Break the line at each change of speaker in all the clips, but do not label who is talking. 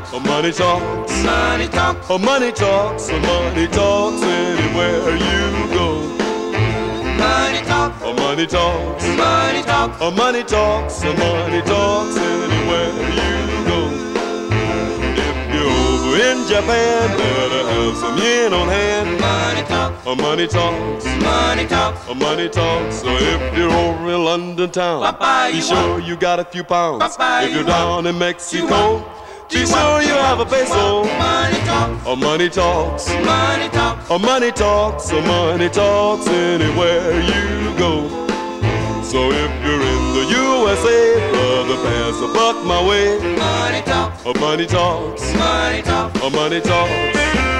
Money talks.
Money talks.
Money talks. Money talks anywhere you go.
Money talks.
Money talks.
Money talks.
Money talks. Money talks anywhere you go. If you're over in Japan, better have some yen on hand.
Money talks.
Money talks.
Money talks.
Money talks. So if you're over in London town, be sure you got a few pounds. If you're down in Mexico, be sure you have a peso.
Money talks.
Money talks.
Money talks.
Money talks. Money talks anywhere you go. So if you're in the USA, brother, pass a buck my way.
Money talks.
Money talks.
Money talks.
Money talks.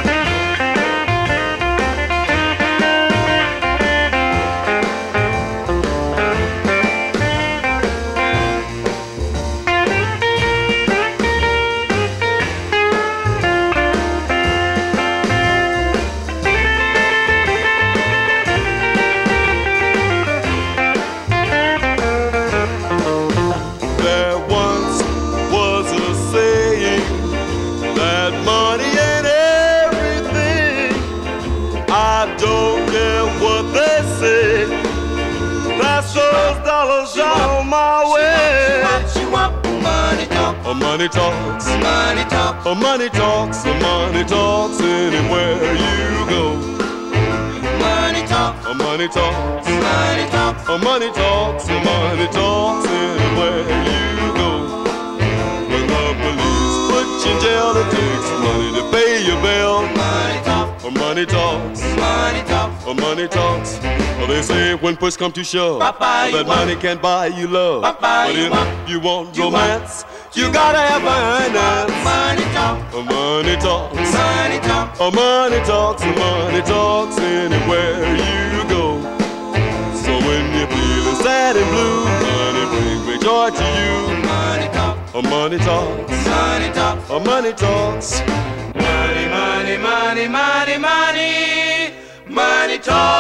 On my way.
Money talks.
Money talks.
Money talks.
Money talks. Money talks anywhere you go.
Money talks.
Money talks.
Money talks.
Money talks. Money talks anywhere you go. When the police put you in jail, it takes money to pay your bill.
Money talks.
Money talks.
Money talks.
Money talks. Well, they say when push come to shove, that money can't buy you love. But if you want romance, you gotta have finance.
Money talks.
Money talks.
Money talks.
Money talks. Money talks anywhere you go. So when you're feeling sad and blue, money brings great joy to you.
Money talks.
Money talks.
Money talks.
Money talks.
Money, money, money, money, money. Money talks.